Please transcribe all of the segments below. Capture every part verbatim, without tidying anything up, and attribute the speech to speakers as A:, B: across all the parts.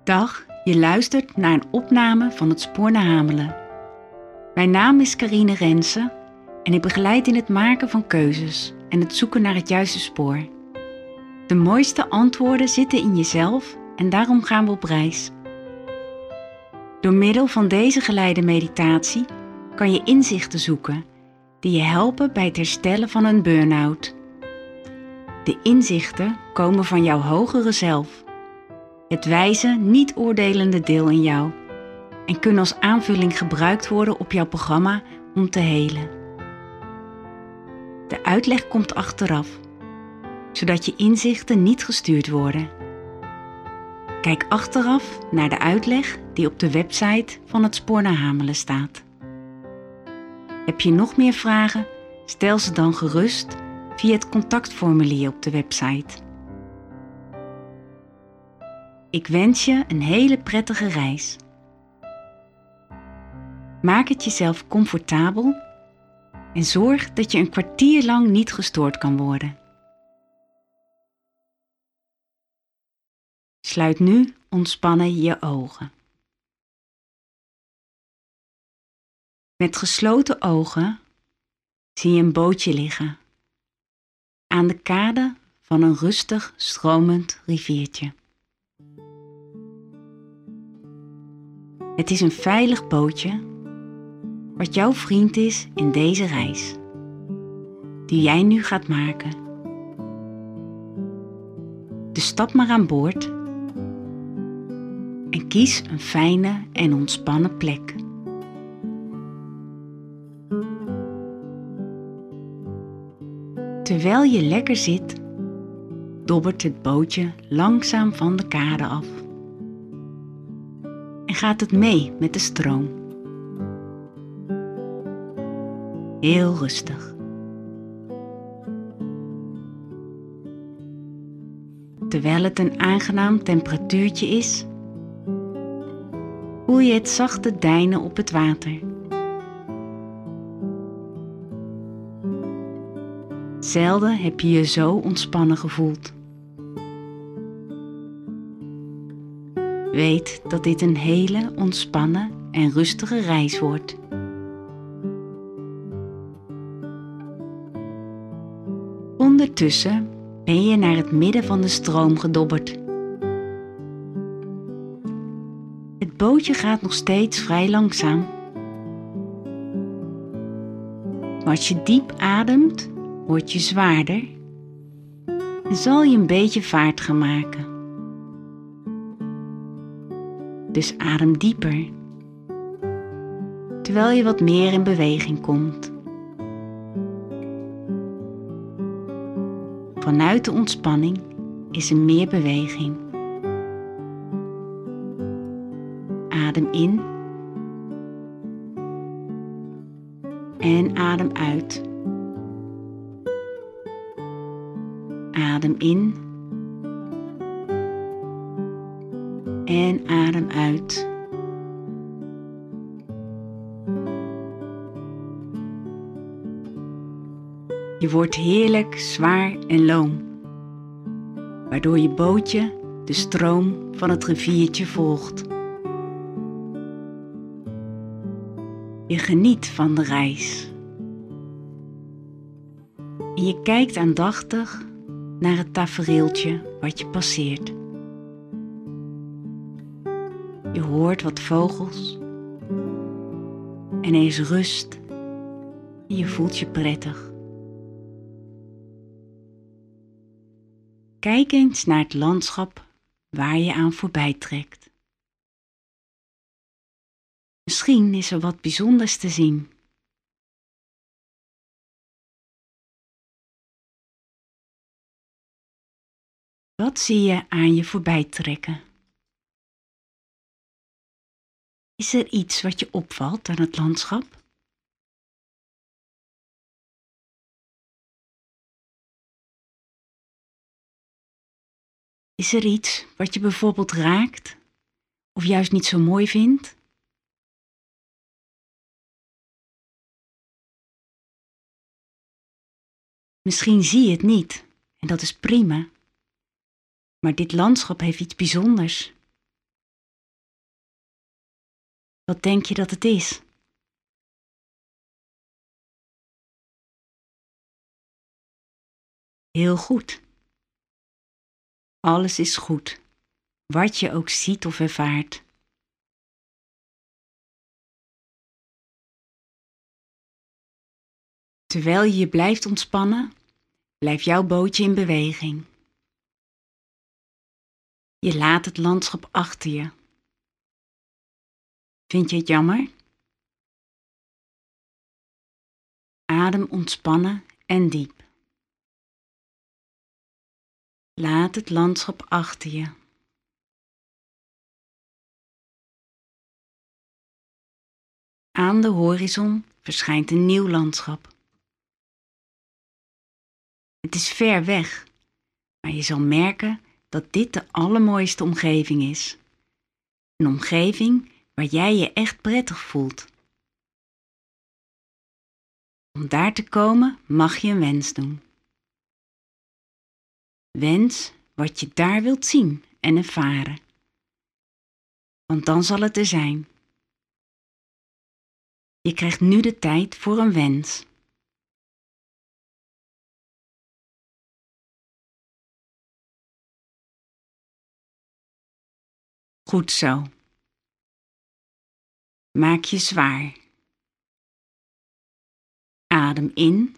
A: Dag, je luistert naar een opname van het Spoor naar Hamelen. Mijn naam is Carine Rensen en ik begeleid in het maken van keuzes en het zoeken naar het juiste spoor. De mooiste antwoorden zitten in jezelf en daarom gaan we op reis. Door middel van deze geleide meditatie kan je inzichten zoeken die je helpen bij het herstellen van een burn-out. De inzichten komen van jouw hogere zelf, het wijze, niet oordelende deel in jou, en kunnen als aanvulling gebruikt worden op jouw programma om te helen. De uitleg komt achteraf, zodat je inzichten niet gestuurd worden. Kijk achteraf naar de uitleg die op de website van het Spoor naar Hamelen staat. Heb je nog meer vragen? Stel ze dan gerust via het contactformulier op de website. Ik wens je een hele prettige reis. Maak het jezelf comfortabel en zorg dat je een kwartier lang niet gestoord kan worden. Sluit nu ontspannen je ogen. Met gesloten ogen zie je een bootje liggen aan de kade van een rustig stromend riviertje. Het is een veilig bootje wat jouw vriend is in deze reis die jij nu gaat maken. Dus stap maar aan boord en kies een fijne en ontspannen plek. Terwijl je lekker zit, dobbert het bootje langzaam van de kade af en gaat het mee met de stroom. Heel rustig. Terwijl het een aangenaam temperatuurtje is, voel je het zachte deinen op het water. Zelden heb je je zo ontspannen gevoeld. Weet dat dit een hele ontspannen en rustige reis wordt. Ondertussen ben je naar het midden van de stroom gedobberd. Het bootje gaat nog steeds vrij langzaam. Maar als je diep ademt, word je zwaarder en zal je een beetje vaart gaan maken. Dus adem dieper, terwijl je wat meer in beweging komt. Vanuit de ontspanning is er meer beweging. Adem in en adem uit. Adem in en adem uit. Je wordt heerlijk zwaar en loom, waardoor je bootje de stroom van het riviertje volgt. Je geniet van de reis. En je kijkt aandachtig naar het tafereeltje wat je passeert. Je hoort wat vogels en er is rust en je voelt je prettig. Kijk eens naar het landschap waar je aan voorbij trekt. Misschien is er wat bijzonders te zien. Wat zie je aan je voorbij trekken? Is er iets wat je opvalt aan het landschap? Is er iets wat je bijvoorbeeld raakt of juist niet zo mooi vindt? Misschien zie je het niet en dat is prima. Maar dit landschap heeft iets bijzonders. Wat denk je dat het is? Heel goed. Alles is goed, wat je ook ziet of ervaart. Terwijl je je blijft ontspannen, blijft jouw bootje in beweging. Je laat het landschap achter je. Vind je het jammer? Adem ontspannen en diep. Laat het landschap achter je. Aan de horizon verschijnt een nieuw landschap. Het is ver weg, maar je zal merken dat dit de allermooiste omgeving is. Een omgeving waar jij je echt prettig voelt. Om daar te komen mag je een wens doen. Wens wat je daar wilt zien en ervaren. Want dan zal het er zijn. Je krijgt nu de tijd voor een wens. Goed zo. Maak je zwaar. Adem in.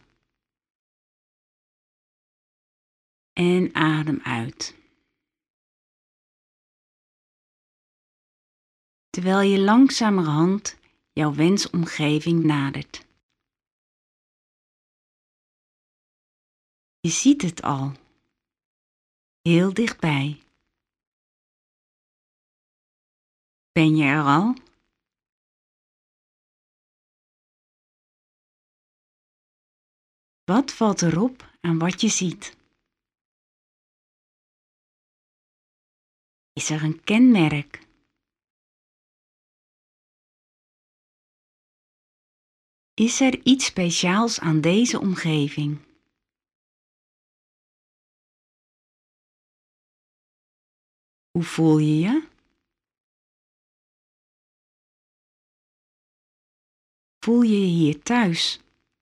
A: En adem uit. Terwijl je langzamerhand jouw wensomgeving nadert. Je ziet het al. Heel dichtbij. Ben je er al? Wat valt erop aan wat je ziet? Is er een kenmerk? Is er iets speciaals aan deze omgeving? Hoe voel je je? Voel je je hier thuis?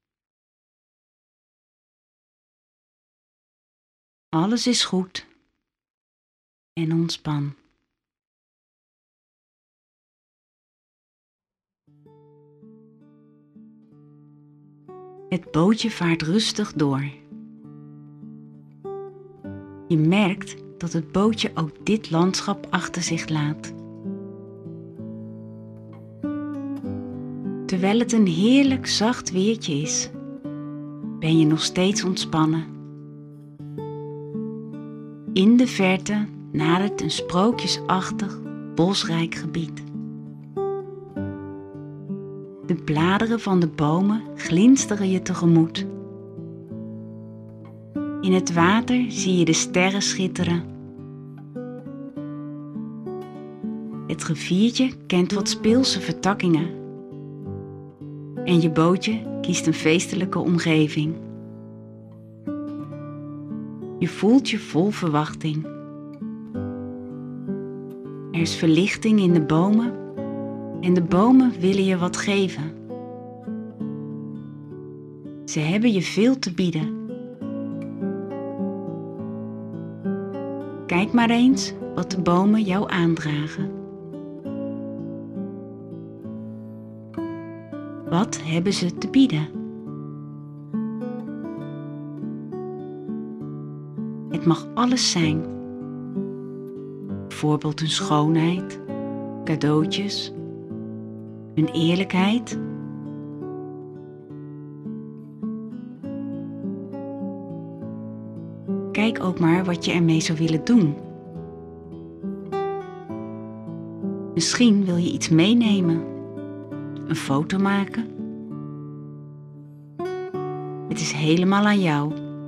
A: Alles is goed en ontspan. Het bootje vaart rustig door. Je merkt dat het bootje ook dit landschap achter zich laat. Terwijl het een heerlijk zacht weertje is, ben je nog steeds ontspannen. In de verte nadert een sprookjesachtig, bosrijk gebied. De bladeren van de bomen glinsteren je tegemoet. In het water zie je de sterren schitteren. Het riviertje kent wat speelse vertakkingen. En je bootje kiest een feestelijke omgeving. Je voelt je vol verwachting. Er is verlichting in de bomen en de bomen willen je wat geven. Ze hebben je veel te bieden. Kijk maar eens wat de bomen jou aandragen. Wat hebben ze te bieden? Het mag alles zijn. Bijvoorbeeld hun schoonheid, cadeautjes, hun eerlijkheid. Kijk ook maar wat je ermee zou willen doen. Misschien wil je iets meenemen, een foto maken. Het is helemaal aan jou.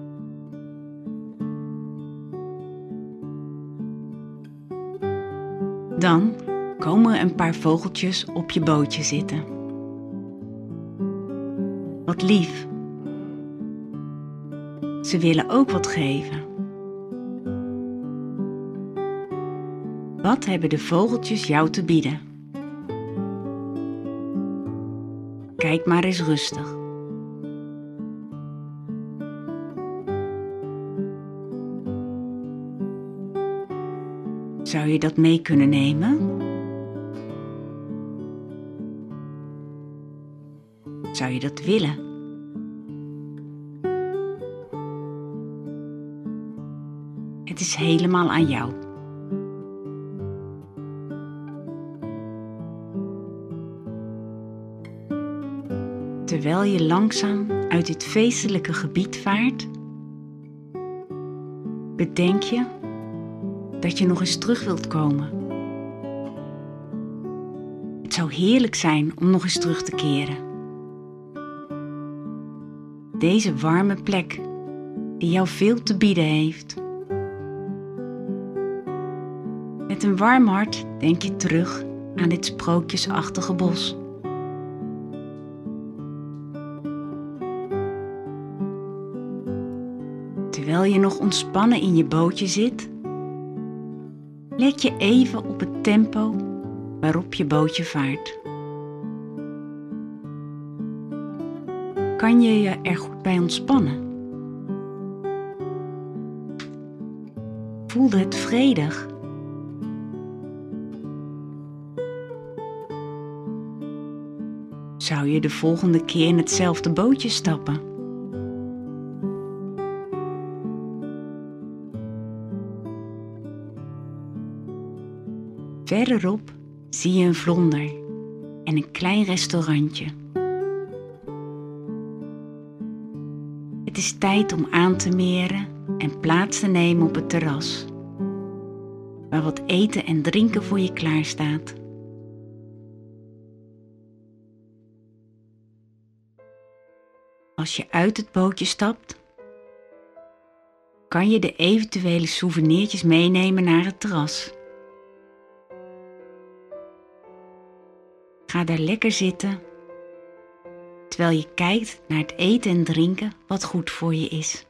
A: Dan komen een paar vogeltjes op je bootje zitten. Wat lief. Ze willen ook wat geven. Wat hebben de vogeltjes jou te bieden? kijk maar eens rustig. Zou je dat mee kunnen nemen? Zou je dat willen? Het is helemaal aan jou. Terwijl je langzaam uit dit feestelijke gebied vaart, bedenk je dat je nog eens terug wilt komen. Het zou heerlijk zijn om nog eens terug te keren. Deze warme plek die jou veel te bieden heeft. Met een warm hart denk je terug aan dit sprookjesachtige bos. Terwijl je nog ontspannen in je bootje zit, let je even op het tempo waarop je bootje vaart. Kan je je er goed bij ontspannen? Voelde het vredig? Zou je de volgende keer in hetzelfde bootje stappen? Verderop zie je een vlonder en een klein restaurantje. Het is tijd om aan te meren en plaats te nemen op het terras, waar wat eten en drinken voor je klaarstaat. Als je uit het bootje stapt, kan je de eventuele souvenirtjes meenemen naar het terras. Ga daar lekker zitten, terwijl je kijkt naar het eten en drinken wat goed voor je is.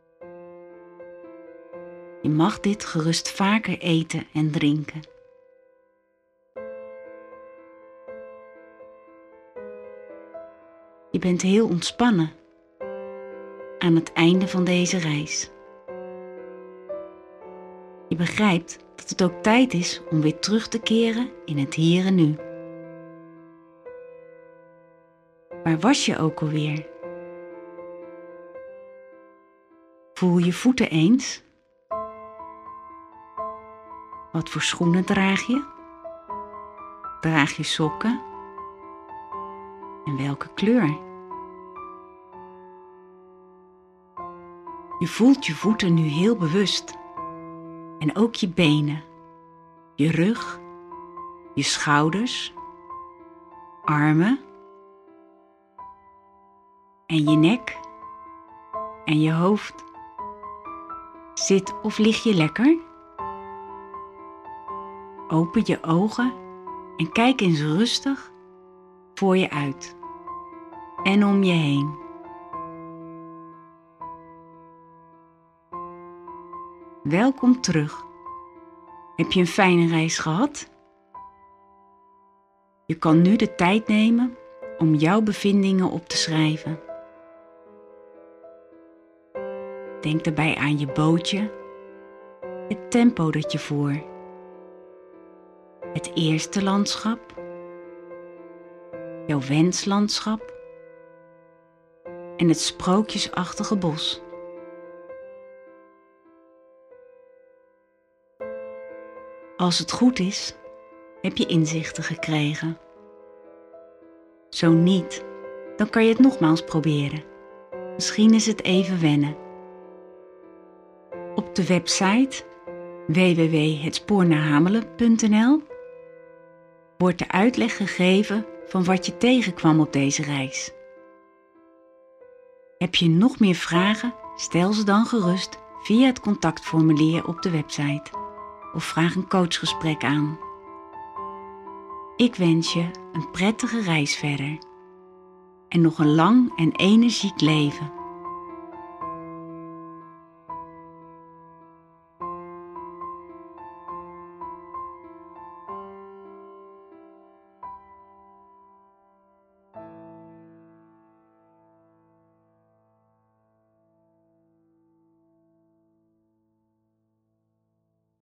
A: Je mag dit gerust vaker eten en drinken. Je bent heel ontspannen aan het einde van deze reis. Je begrijpt dat het ook tijd is om weer terug te keren in het hier en nu. Waar was je ook alweer? Voel je voeten eens? Wat voor schoenen draag je? Draag je sokken? En welke kleur? Je voelt je voeten nu heel bewust. En ook je benen, je rug, je schouders, armen en je nek en je hoofd. Zit of lig je lekker? Open je ogen en kijk eens rustig voor je uit en om je heen. Welkom terug. Heb je een fijne reis gehad? Je kan nu de tijd nemen om jouw bevindingen op te schrijven. Denk daarbij aan je bootje, het tempo dat je voer, het eerste landschap, jouw wenslandschap en het sprookjesachtige bos. Als het goed is, heb je inzichten gekregen. Zo niet, dan kan je het nogmaals proberen. Misschien is het even wennen. Op de website w w w punt het spoor naar hamelen punt n l wordt de uitleg gegeven van wat je tegenkwam op deze reis. Heb je nog meer vragen? Stel ze dan gerust via het contactformulier op de website of vraag een coachgesprek aan. Ik wens je een prettige reis verder en nog een lang en energiek leven.